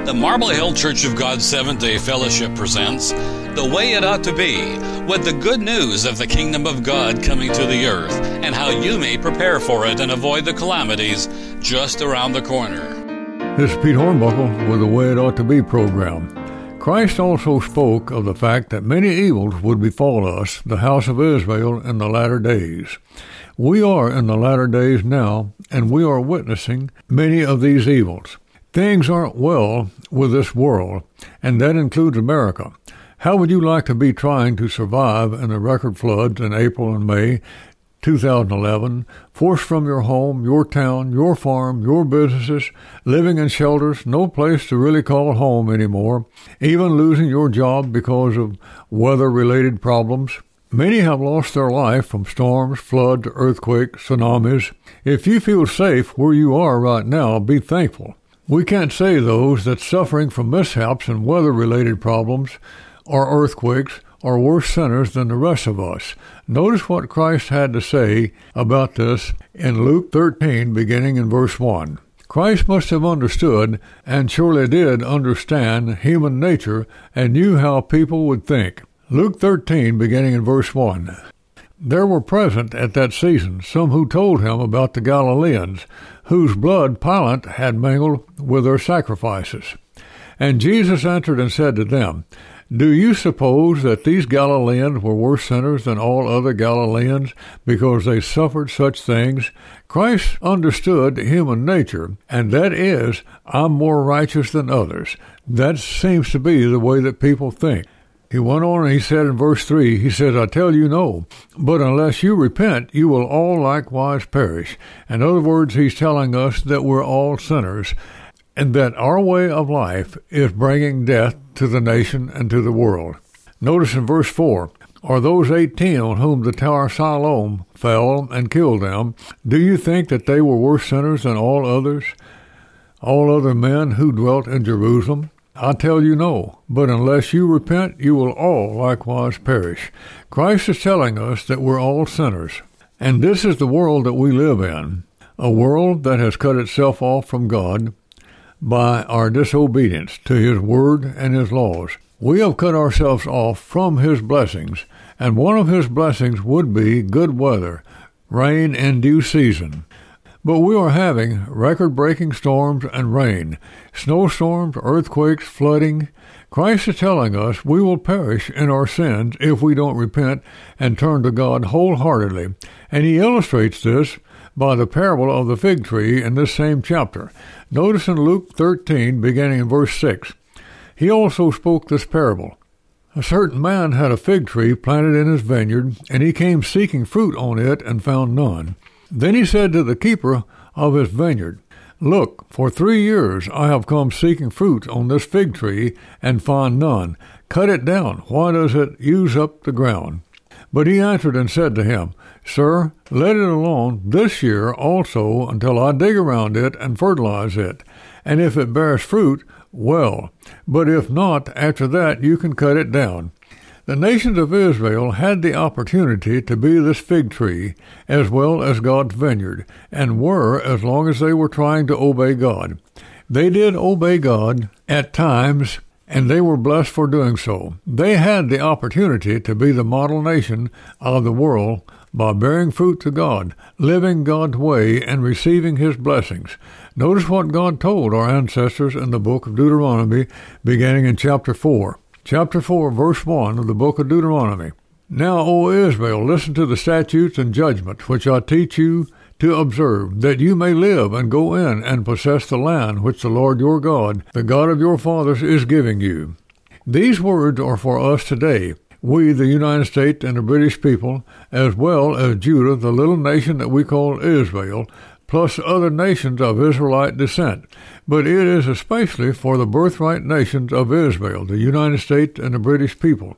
The Marble Hill Church of God Seventh-day Fellowship presents The Way It Ought to Be, with the good news of the kingdom of God coming to the earth, and how you may prepare for it and avoid the calamities just around the corner. This is Pete Hornbuckle with the Way It Ought to Be program. Christ also spoke of the fact that many evils would befall us, the house of Israel, in the latter days. We are in the latter days now, and we are witnessing many of these evils. Things aren't well with this world, and that includes America. How would you like to be trying to survive in the record floods in April and May 2011, forced from your home, your town, your farm, your businesses, living in shelters, no place to really call home anymore, even losing your job because of weather-related problems? Many have lost their life from storms, floods, earthquakes, tsunamis. If you feel safe where you are right now, be thankful. We can't say those that suffering from mishaps and weather-related problems or earthquakes are worse sinners than the rest of us. Notice what Christ had to say about this in Luke 13, beginning in verse 1. Christ must have understood, and surely did understand, human nature and knew how people would think. Luke 13, beginning in verse 1. There were present at that season some who told him about the Galileans, whose blood Pilate had mingled with their sacrifices. And Jesus answered and said to them, Do you suppose that these Galileans were worse sinners than all other Galileans because they suffered such things? Christ understood human nature, and that is, I'm more righteous than others. That seems to be the way that people think. He went on and he said in verse 3, he says, I tell you no, but unless you repent, you will all likewise perish. In other words, he's telling us that we're all sinners, and that our way of life is bringing death to the nation and to the world. Notice in verse 4, are those 18 on whom the Tower of Siloam fell and killed them, do you think that they were worse sinners than all others, all other men who dwelt in Jerusalem? I tell you no, but unless you repent, you will all likewise perish. Christ is telling us that we're all sinners, and this is the world that we live in, a world that has cut itself off from God by our disobedience to His Word and His laws. We have cut ourselves off from His blessings, and one of His blessings would be good weather, rain in due season. But we are having record-breaking storms and rain, snowstorms, earthquakes, flooding. Christ is telling us we will perish in our sins if we don't repent and turn to God wholeheartedly. And He illustrates this by the parable of the fig tree in this same chapter. Notice in Luke 13, beginning in verse 6. He also spoke this parable. A certain man had a fig tree planted in his vineyard, and he came seeking fruit on it and found none. Then he said to the keeper of his vineyard, Look, for 3 years I have come seeking fruit on this fig tree and find none. Cut it down. Why does it use up the ground? But he answered and said to him, Sir, let it alone this year also until I dig around it and fertilize it. And if it bears fruit, well. But if not, after that you can cut it down. The nations of Israel had the opportunity to be this fig tree as well as God's vineyard, and were as long as they were trying to obey God. They did obey God at times, and they were blessed for doing so. They had the opportunity to be the model nation of the world by bearing fruit to God, living God's way, and receiving His blessings. Notice what God told our ancestors in the book of Deuteronomy, beginning in chapter 4. Chapter 4, verse 1 of the book of Deuteronomy. Now, O Israel, listen to the statutes and judgments which I teach you to observe, that you may live and go in and possess the land which the Lord your God, the God of your fathers, is giving you. These words are for us today, we, the United States and the British people, as well as Judah, the little nation that we call Israel, plus other nations of Israelite descent. But it is especially for the birthright nations of Israel, the United States and the British people.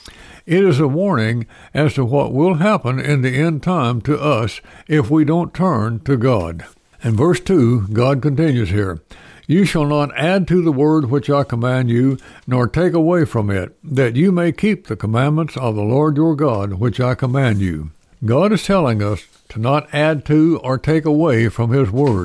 It is a warning as to what will happen in the end time to us if we don't turn to God. In verse 2, God continues here, You shall not add to the word which I command you, nor take away from it, that you may keep the commandments of the Lord your God, which I command you. God is telling us to not add to or take away from His word.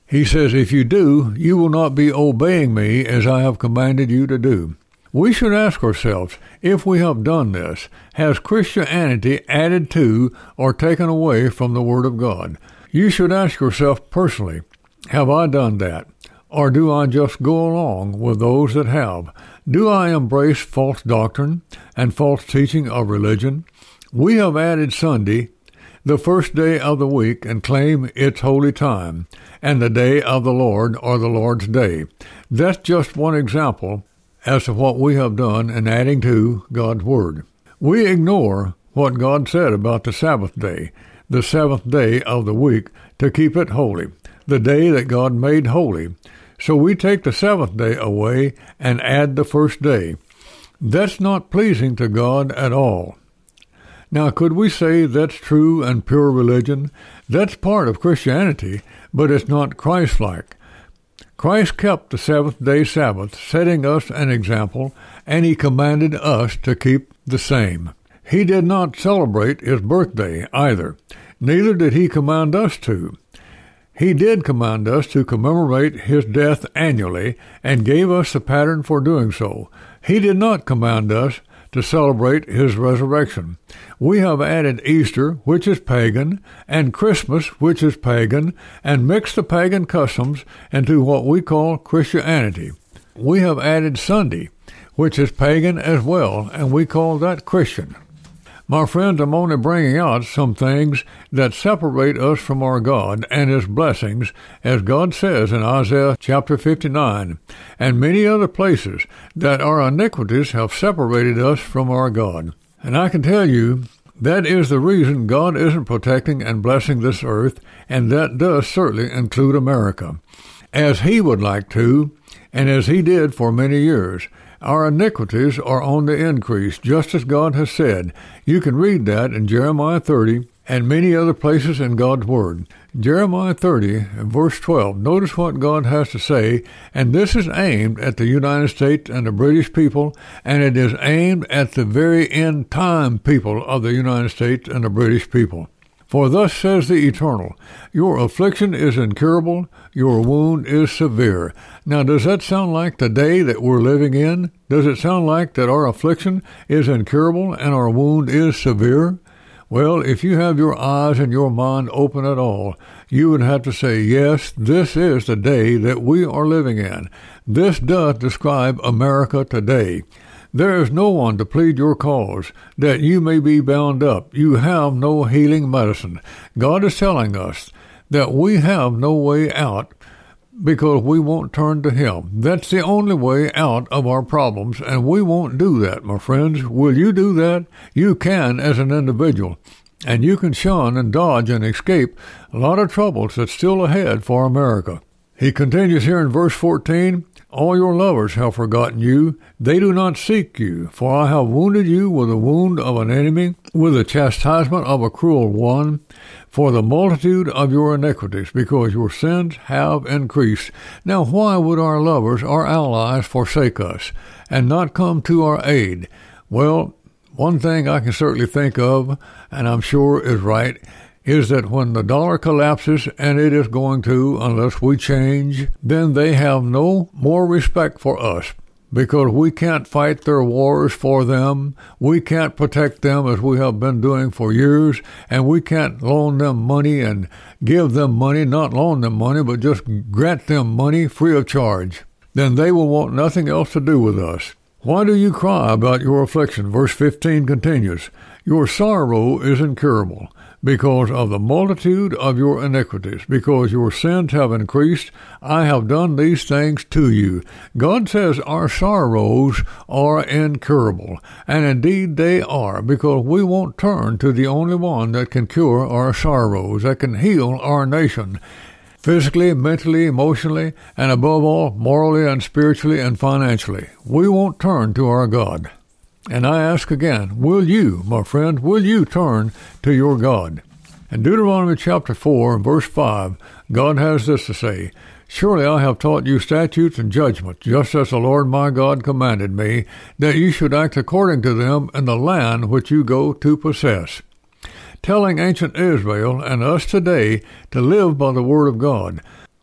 He says, if you do, you will not be obeying me as I have commanded you to do. We should ask ourselves, if we have done this, has Christianity added to or taken away from the Word of God? You should ask yourself personally, have I done that? Or do I just go along with those that have? Do I embrace false doctrine and false teaching of religion? We have added Sunday, the first day of the week, and claim its holy time, and the day of the Lord or the Lord's day. That's just one example as to what we have done in adding to God's Word. We ignore what God said about the Sabbath day, the seventh day of the week, to keep it holy, the day that God made holy. So we take the seventh day away and add the first day. That's not pleasing to God at all. Now, could we say that's true and pure religion? That's part of Christianity, but it's not Christ-like. Christ kept the seventh-day Sabbath, setting us an example, and he commanded us to keep the same. He did not celebrate his birthday either. Neither did he command us to. He did command us to commemorate his death annually and gave us the pattern for doing so. He did not command us to celebrate his resurrection. We have added Easter, which is pagan, and Christmas, which is pagan, and mixed the pagan customs into what we call Christianity. We have added Sunday, which is pagan as well, and we call that Christian. My friends, I'm only bringing out some things that separate us from our God and his blessings, as God says in Isaiah chapter 59, and many other places, that our iniquities have separated us from our God. And I can tell you, that is the reason God isn't protecting and blessing this earth, and that does certainly include America, as he would like to, and as he did for many years. Our iniquities are on the increase, just as God has said. You can read that in Jeremiah 30 and many other places in God's Word. Jeremiah 30 and verse 12, notice what God has to say, and this is aimed at the United States and the British people, and it is aimed at the very end time people of the United States and the British people. For thus says the Eternal, your affliction is incurable, your wound is severe. Now, does that sound like the day that we're living in? Does it sound like that our affliction is incurable and our wound is severe? Well, if you have your eyes and your mind open at all, you would have to say, yes, this is the day that we are living in. This does describe America today. There is no one to plead your cause, that you may be bound up. You have no healing medicine. God is telling us that we have no way out because we won't turn to him. That's the only way out of our problems, and we won't do that, my friends. Will you do that? You can as an individual, and you can shun and dodge and escape a lot of troubles that's still ahead for America. He continues here in verse 14, all your lovers have forgotten you. They do not seek you. For I have wounded you with the wound of an enemy, with the chastisement of a cruel one, for the multitude of your iniquities, because your sins have increased. Now why would our lovers, our allies, forsake us, and not come to our aid? Well, one thing I can certainly think of, and I'm sure is right, is that when the dollar collapses, and it is going to unless we change, then they have no more respect for us because we can't fight their wars for them. We can't protect them as we have been doing for years, and we can't loan them money and give them money, not loan them money, but just grant them money free of charge. Then they will want nothing else to do with us. Why do you cry about your affliction? Verse 15 continues, your sorrow is incurable, because of the multitude of your iniquities, because your sins have increased, I have done these things to you. God says our sorrows are incurable, and indeed they are, because we won't turn to the only one that can cure our sorrows, that can heal our nation, physically, mentally, emotionally, and above all, morally and spiritually and financially. We won't turn to our God. And I ask again, will you, my friend, will you turn to your God? In Deuteronomy chapter 4, verse 5, God has this to say, surely I have taught you statutes and judgments, just as the Lord my God commanded me, that you should act according to them in the land which you go to possess. Telling ancient Israel and us today to live by the word of God.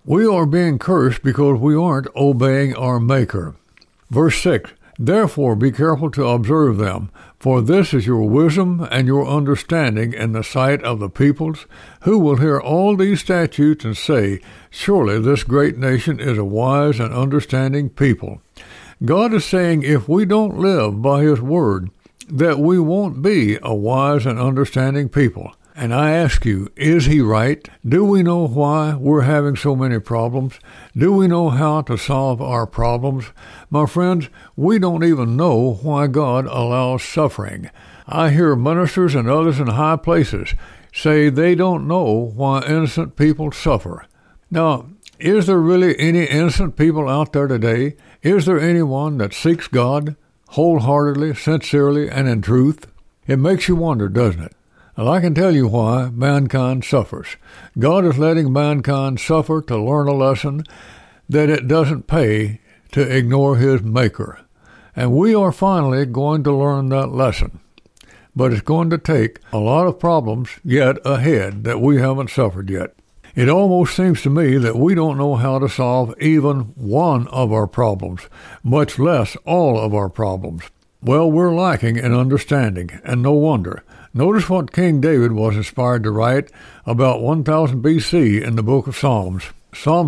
We are being cursed because we aren't obeying our Maker. Verse 6, therefore be careful to observe them, for this is your wisdom and your understanding in the sight of the peoples, who will hear all these statutes and say, surely this great nation is a wise and understanding people. God is saying if we don't live by His word, that we won't be a wise and understanding people. And I ask you, is He right? Do we know why we're having so many problems? Do we know how to solve our problems? My friends, we don't even know why God allows suffering. I hear ministers and others in high places say they don't know why innocent people suffer. Now, is there really any innocent people out there today? Is there anyone that seeks God wholeheartedly, sincerely, and in truth? It makes you wonder, doesn't it? Well, I can tell you why mankind suffers. God is letting mankind suffer to learn a lesson that it doesn't pay to ignore His Maker. And we are finally going to learn that lesson. But it's going to take a lot of problems yet ahead that we haven't suffered yet. It almost seems to me that we don't know how to solve even one of our problems, much less all of our problems. Well, we're lacking in understanding, and no wonder. Notice what King David was inspired to write about 1000 BC in the book of Psalms. Psalm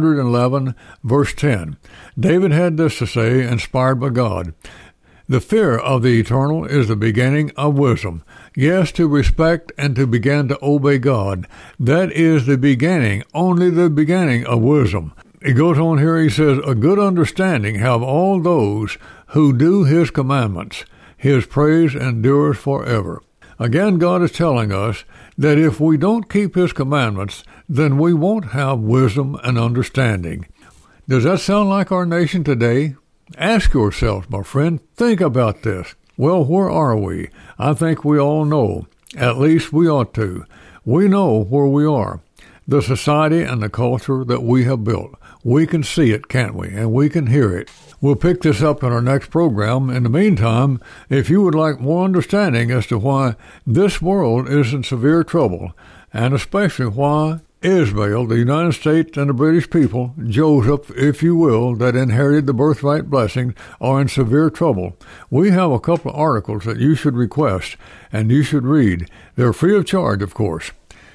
111, verse 10. David had this to say, inspired by God. The fear of the eternal is the beginning of wisdom. Yes, to respect and to begin to obey God. That is the beginning, only the beginning of wisdom. He goes on here, he says, a good understanding have all those who do His commandments. His praise endures forever. Again, God is telling us that if we don't keep His commandments, then we won't have wisdom and understanding. Does that sound like our nation today? Ask yourself, my friend, think about this. Well, where are we? I think we all know. At least we ought to. We know where we are. The society and the culture that we have built. We can see it, can't we? And we can hear it. We'll pick this up in our next program. In the meantime, if you would like more understanding as to why this world is in severe trouble, and especially why Israel, the United States, and the British people, Joseph, if you will, that inherited the birthright blessing, are in severe trouble, we have a couple of articles that you should request and you should read. They're free of charge, of course.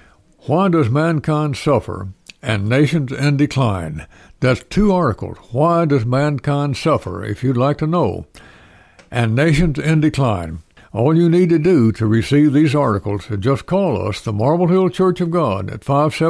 Why Does Mankind Suffer? And Nations in Decline. That's 2 articles. Why Does Mankind Suffer? If you'd like to know. And Nations in Decline. All you need to do to receive these articles is just call us, the Marble Hill Church of God, at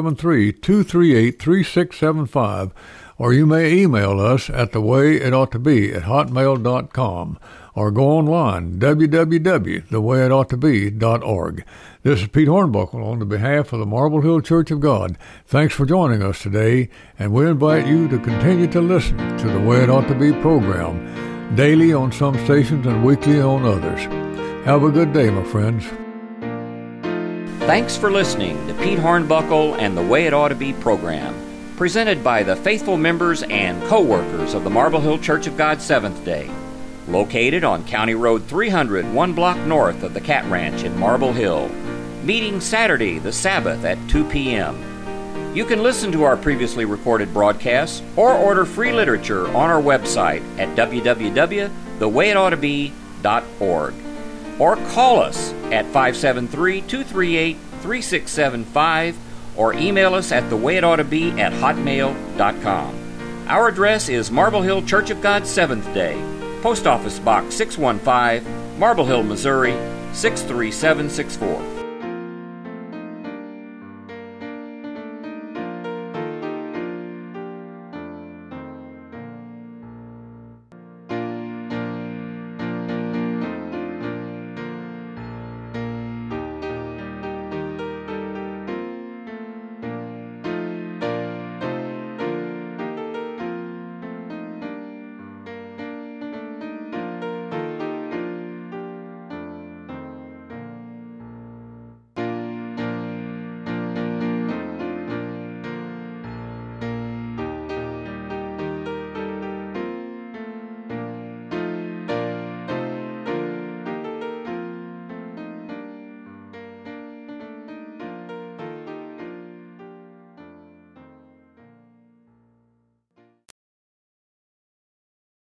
573-238-3675, or you may email us at thewayitoughtobe@hotmail.com, or go online, www.thewayitoughtobe.org. This is Pete Hornbuckle on behalf of the Marble Hill Church of God. Thanks for joining us today, and we invite you to continue to listen to the Way It Ought to Be program, daily on some stations and weekly on others. Have a good day, my friends. Thanks for listening to Pete Hornbuckle and the Way It Ought to Be program, presented by the faithful members and co-workers of the Marble Hill Church of God Seventh-day, located on County Road 300, 1 block north of the Cat Ranch in Marble Hill, meeting Saturday, the Sabbath, at 2 p.m. You can listen to our previously recorded broadcasts or order free literature on our website at www.thewayitoughtobe.org. Or call us at 573-238-3675 or email us at thewayitoughtobe@hotmail.com. Our address is Marble Hill Church of God Seventh-day, Post Office Box 615, Marble Hill, Missouri 63764.